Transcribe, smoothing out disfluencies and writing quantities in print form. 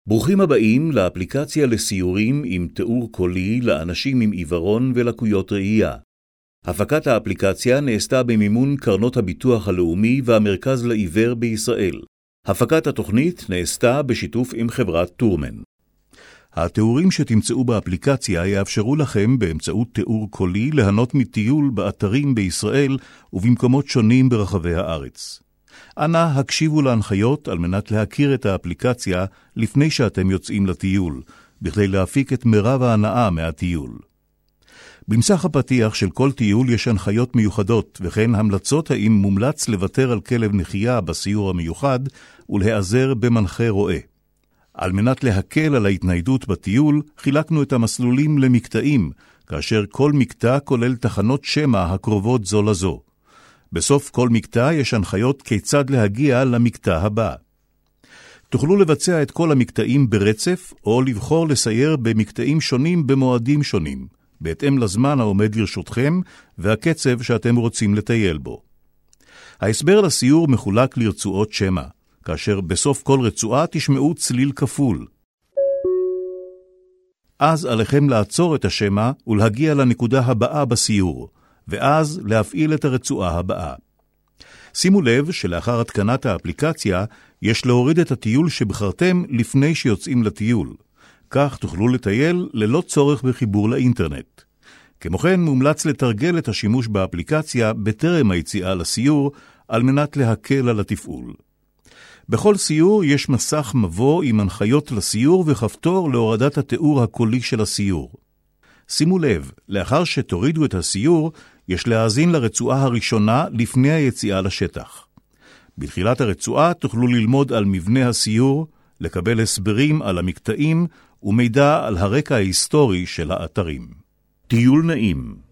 ברוכים הבאים לאפליקציה לסיורים עם תיאור קולי לאנשים עם עיוורון ולקויות ראייה. הפקת האפליקציה נעשתה במימון קרנות הביטוח הלאומי והמרכז לעיוור בישראל. הפקת התוכנית נעשתה בשיתוף עם חברת טורמן. התיאורים שתמצאו באפליקציה יאפשרו לכם באמצעות תיאור קולי ליהנות מטיול באתרים בישראל ובמקומות שונים ברחבי הארץ. אנא הקשיבו להנחיות על מנת להכיר את האפליקציה לפני שאתם יוצאים לטיול, בכדי להפיק את מרב ההנאה מהטיול. במסך הפתיח של כל טיול יש הנחיות מיוחדות, וכן המלצות האם מומלץ לוותר על כלב נחייה בסיור המיוחד ולהיעזר במנחה רואה. על מנת להקל על ההתניידות בטיול, חילקנו את המסלולים למקטעים, כאשר כל מקטע כולל תחנות שמע הקרובות זו לזו. בסוף כל מקטע יש הנחיות כיצד להגיע למקטע הבא. תוכלו לבצע את כל המקטעים ברצף, או לבחור לסייר במקטעים שונים במועדים שונים, בהתאם לזמן העומד לרשותכם והקצב שאתם רוצים לטייל בו. ההסבר לסיור מחולק לרצועות שמע, כאשר בסוף כל רצועה תשמעו צליל כפול. אז עליכם לעצור את השמע ולהגיע לנקודה הבאה בסיור, ואז להפעיל את הרצועה הבאה. שימו לב שלאחר התקנת האפליקציה יש להוריד את הטיול שבחרתם לפני שיוצאים לטיול. כך תוכלו לטייל ללא צורך בחיבור לאינטרנט. כמו כן מומלץ לתרגל את השימוש באפליקציה בטרם היציאה לסיור על מנת להקל על התפעול. בכל סיור יש מסך מבוא עם הנחיות לסיור וכפתור להורדת התיאור הקולי של הסיור. שימו לב, לאחר שתורידו את הסיור, יש להאזין לרצועה הראשונה לפני היציאה לשטח. בתחילת הרצועה תוכלו ללמוד על מבנה הסיור, לקבל הסברים על המקטעים ומידע על הרקע ההיסטורי של האתרים. טיול נעים.